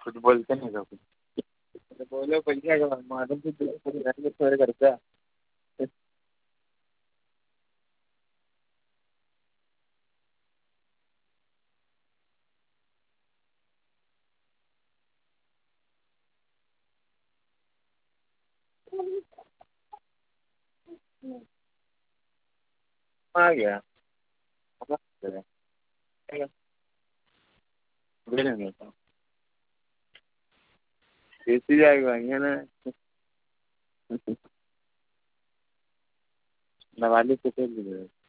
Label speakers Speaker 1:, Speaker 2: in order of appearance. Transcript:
Speaker 1: कुछ बोलते नहीं तो कुछ। तो बोलो पैसा का मालूम से थोड़े करता। आ गया। कैसी जाएगा ये ना। नवाली से